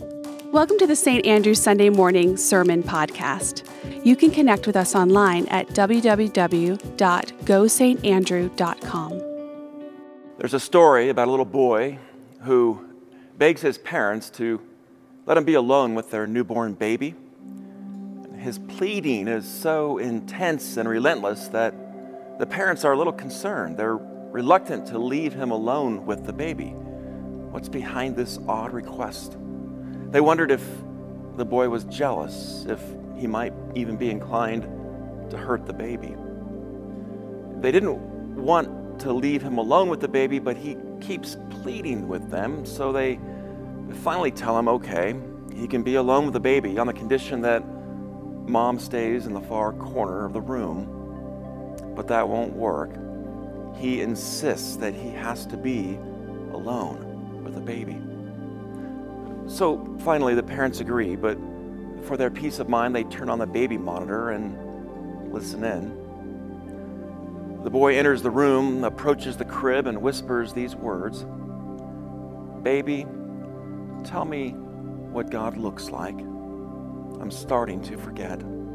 Welcome to the St. Andrew Sunday Morning Sermon Podcast. You can connect with us online at www.gosaintandrew.com. There's a story about a little boy who begs his parents to let him be alone with their newborn baby. His pleading is so intense and relentless that the parents are a little concerned. They're reluctant to leave him alone with the baby. What's behind this odd request? They wondered if the boy was jealous, if he might even be inclined to hurt the baby. They didn't want to leave him alone with the baby, but he keeps pleading with them, so they finally tell him, okay, he can be alone with the baby on the condition that mom stays in the far corner of the room. But that won't work. He insists that he has to be alone with the baby. So finally the parents agree, but for their peace of mind, they turn on the baby monitor and listen in. The boy enters the room, approaches the crib, and whispers these words, "Baby, tell me what God looks like. I'm starting to forget."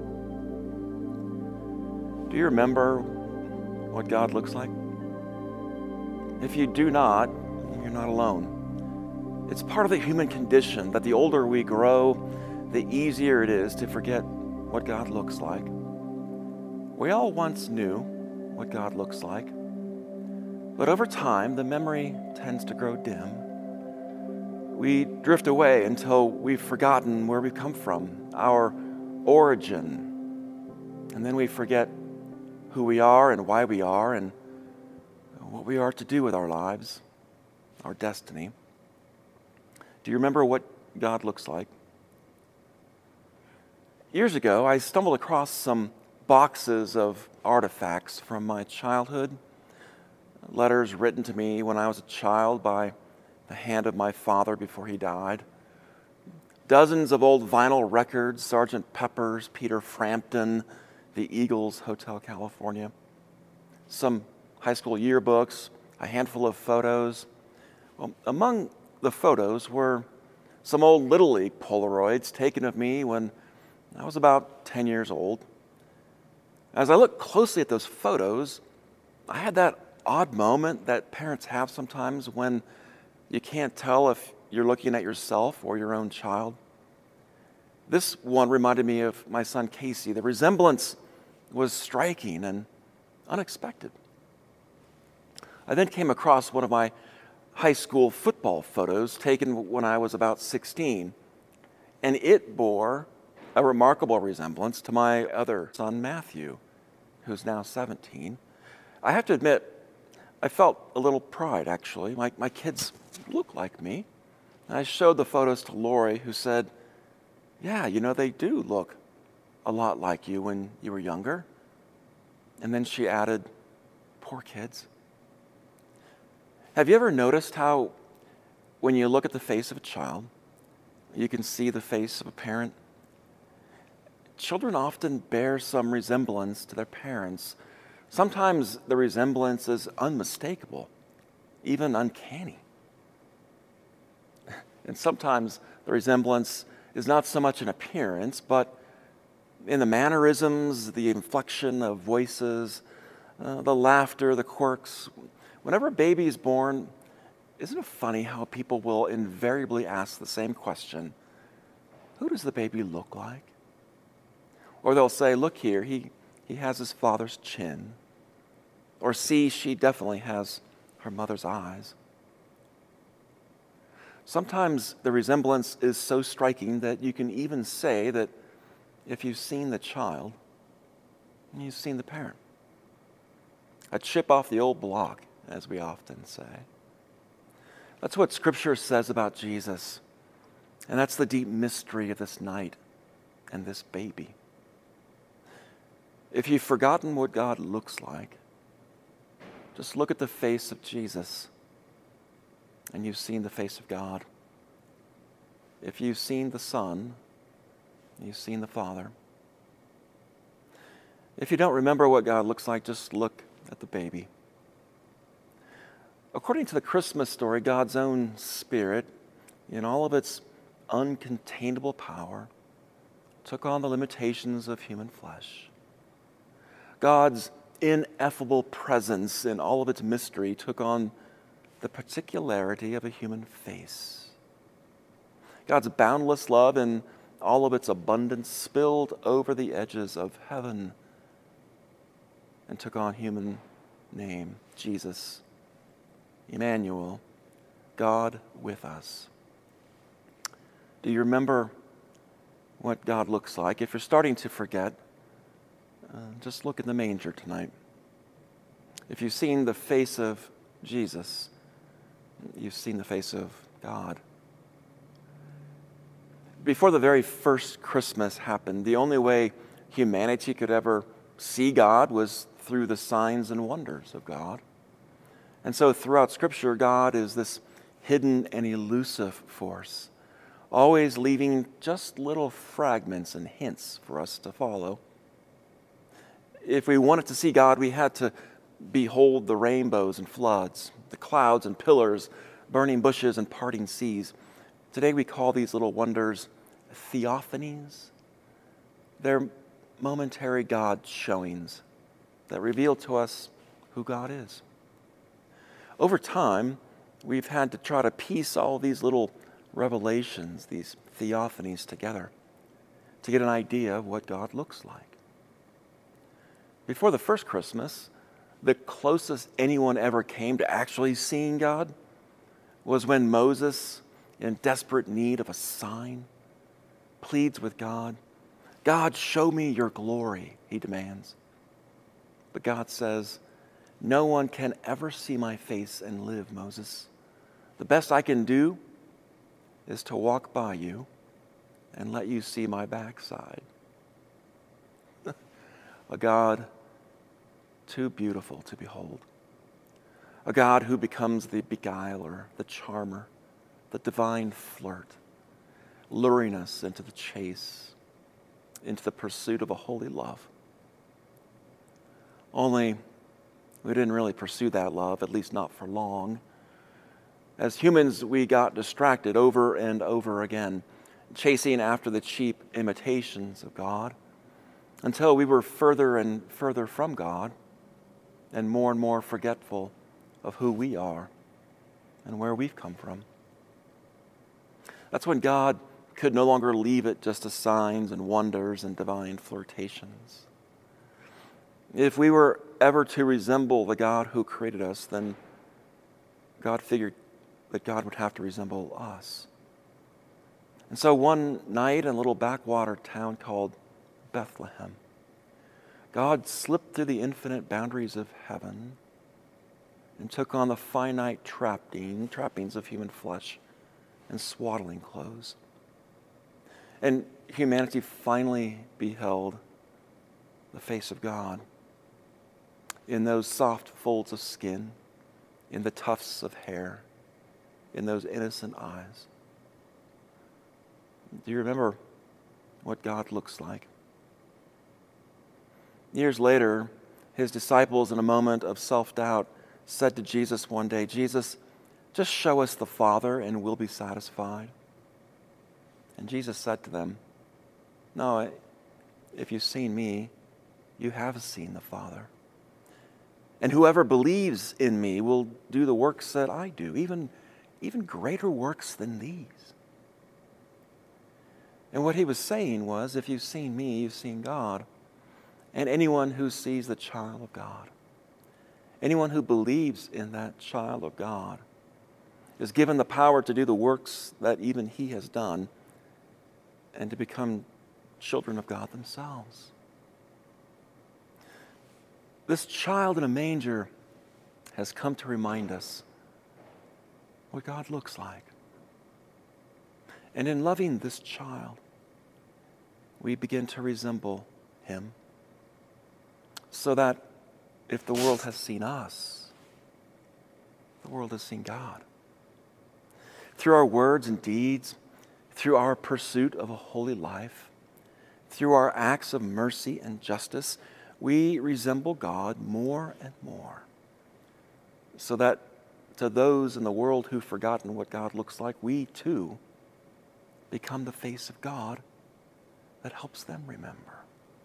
Do you remember what God looks like? If you do not, you're not alone. It's part of the human condition that the older we grow, the easier it is to forget what God looks like. We all once knew what God looks like, but over time, the memory tends to grow dim. We drift away until we've forgotten where we've come from, our origin, and then we forget who we are and why we are and what we are to do with our lives, our destiny. Do you remember what God looks like? Years ago, I stumbled across some boxes of artifacts from my childhood, letters written to me when I was a child by the hand of my father before he died, dozens of old vinyl records, Sgt. Pepper's, Peter Frampton, the Eagles Hotel California, some high school yearbooks, a handful of photos. Well, among the photos were some old Little League Polaroids taken of me when I was about 10 years old. As I looked closely at those photos, I had that odd moment that parents have sometimes when you can't tell if you're looking at yourself or your own child. This one reminded me of my son Casey. The resemblance was striking and unexpected. I then came across one of my high school football photos taken when I was about 16, and it bore a remarkable resemblance to my other son, Matthew, who's now 17. I have to admit, I felt a little pride, actually. My kids look like me. And I showed the photos to Lori, who said, "Yeah, they do look a lot like you when you were younger." And then she added, "Poor kids." Have you ever noticed how when you look at the face of a child, you can see the face of a parent? Children often bear some resemblance to their parents. Sometimes the resemblance is unmistakable, even uncanny. And sometimes the resemblance is not so much in appearance, but in the mannerisms, the inflection of voices, the laughter, the quirks. Whenever a baby is born, isn't it funny how people will invariably ask the same question, "Who does the baby look like?" Or they'll say, "Look here, he has his father's chin." Or, "See, she definitely has her mother's eyes." Sometimes the resemblance is so striking that you can even say that if you've seen the child, you've seen the parent. A chip off the old block, as we often say. That's what Scripture says about Jesus. And that's the deep mystery of this night and this baby. If you've forgotten what God looks like, just look at the face of Jesus and you've seen the face of God. If you've seen the Son, you've seen the Father. If you don't remember what God looks like, just look at the baby. According to the Christmas story, God's own Spirit, in all of its uncontainable power took on the limitations of human flesh. God's ineffable presence in all of its mystery took on the particularity of a human face. God's boundless love in all of its abundance spilled over the edges of heaven and took on human name, Jesus, Emmanuel, God with us. Do you remember what God looks like? If you're starting to forget, just look in the manger tonight. If you've seen the face of Jesus, you've seen the face of God. Before the very first Christmas happened, the only way humanity could ever see God was through the signs and wonders of God. And so throughout Scripture, God is this hidden and elusive force, always leaving just little fragments and hints for us to follow. If we wanted to see God, we had to behold the rainbows and floods, the clouds and pillars, burning bushes and parting seas. Today we call these little wonders theophanies. They're momentary God showings that reveal to us who God is. Over time, we've had to try to piece all these little revelations, these theophanies together to get an idea of what God looks like. Before the first Christmas, the closest anyone ever came to actually seeing God was when Moses, in desperate need of a sign, pleads with God. God, show me your glory, he demands. But God says, no one can ever see my face and live, Moses. The best I can do is to walk by you and let you see my backside. A God too beautiful to behold. A God who becomes the beguiler, the charmer, the divine flirt, luring us into the chase, into the pursuit of a holy love. Only we didn't really pursue that love, at least not for long. As humans, we got distracted over and over again, chasing after the cheap imitations of God, until we were further and further from God and more forgetful of who we are and where we've come from. That's when God could no longer leave it just to signs and wonders and divine flirtations. If we were ever to resemble the God who created us, then God figured that God would have to resemble us. And so one night in a little backwater town called Bethlehem, God slipped through the infinite boundaries of heaven and took on the finite trappings of human flesh and swaddling clothes. And humanity finally beheld the face of God in those soft folds of skin, in the tufts of hair, in those innocent eyes. Do you remember what God looks like? Years later, his disciples, in a moment of self-doubt, said to Jesus one day, Jesus, just show us the Father and we'll be satisfied. And Jesus said to them, no, if you've seen me, you have seen the Father. And whoever believes in me will do the works that I do, even greater works than these. And what he was saying was, if you've seen me, you've seen God. And anyone who sees the child of God, anyone who believes in that child of God, is given the power to do the works that even he has done and to become children of God themselves. This child in a manger has come to remind us what God looks like. And in loving this child, we begin to resemble him, so that if the world has seen us, the world has seen God. Through our words and deeds, through our pursuit of a holy life, through our acts of mercy and justice, we resemble God more and more, so that to those in the world who've forgotten what God looks like, we too become the face of God that helps them remember.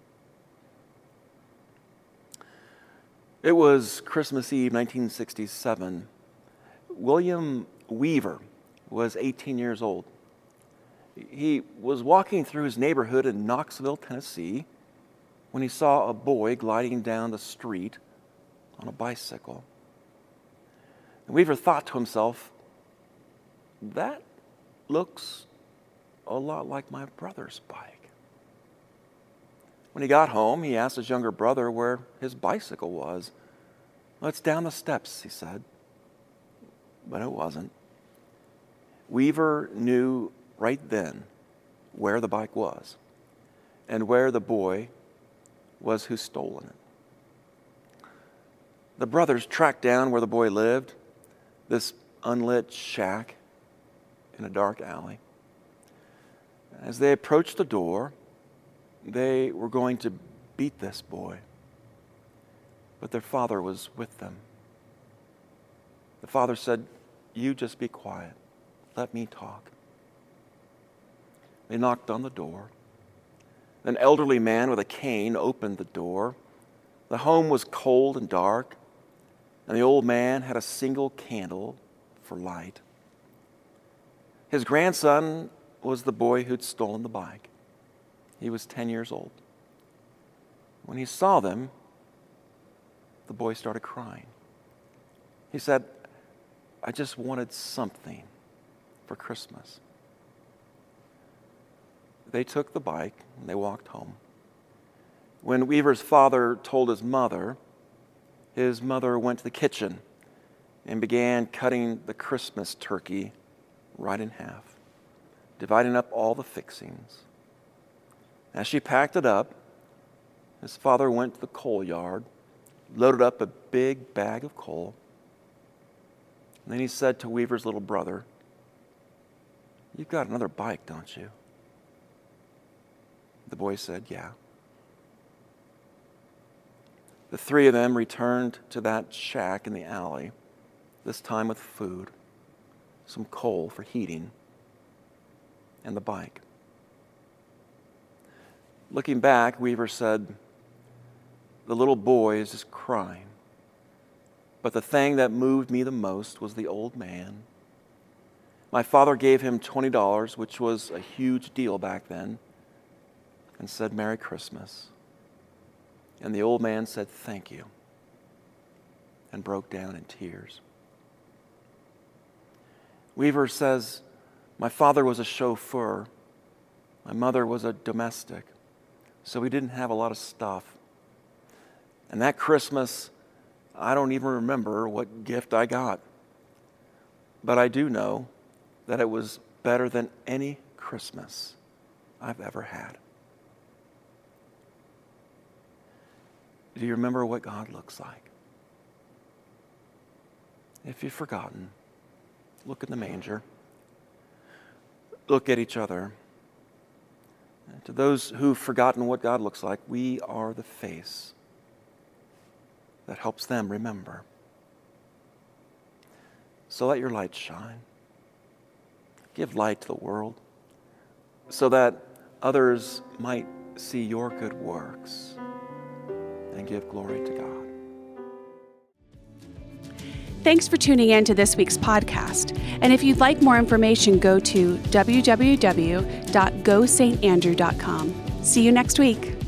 It was Christmas Eve, 1967. William Weaver was 18 years old. He was walking through his neighborhood in Knoxville, Tennessee, when he saw a boy gliding down the street on a bicycle. And Weaver thought to himself, that looks a lot like my brother's bike. When he got home, he asked his younger brother where his bicycle was. Well, it's down the steps, he said. But it wasn't. Weaver knew right then where the bike was and where the boy was who'd stolen it. The brothers tracked down where the boy lived, this unlit shack in a dark alley. As they approached the door, they were going to beat this boy, but their father was with them. The father said, "You just be quiet. Let me talk." They knocked on the door. An elderly man with a cane opened the door. The home was cold and dark, and the old man had a single candle for light. His grandson was the boy who'd stolen the bike. He was 10 years old. When he saw them, the boy started crying. He said, "I just wanted something for Christmas." They took the bike and they walked home. When Weaver's father told his mother went to the kitchen and began cutting the Christmas turkey right in half, dividing up all the fixings. As she packed it up, his father went to the coal yard, loaded up a big bag of coal, and then he said to Weaver's little brother, "You've got another bike, don't you?" The boy said, "Yeah." The three of them returned to that shack in the alley, this time with food, some coal for heating, and the bike. Looking back, Weaver said, "The little boy is just crying. But the thing that moved me the most was the old man. My father gave him $20, which was a huge deal back then, and said, 'Merry Christmas.' And the old man said, 'Thank you,' and broke down in tears." Weaver says, "My father was a chauffeur. My mother was a domestic, so we didn't have a lot of stuff. And that Christmas, I don't even remember what gift I got. But I do know that it was better than any Christmas I've ever had." Do you remember what God looks like? If you've forgotten, look in the manger. Look at each other. And to those who've forgotten what God looks like, we are the face that helps them remember. So let your light shine. Give light to the world so that others might see your good works and give glory to God. Thanks for tuning in to this week's podcast. And if you'd like more information, go to www.gosaintandrew.com. See you next week.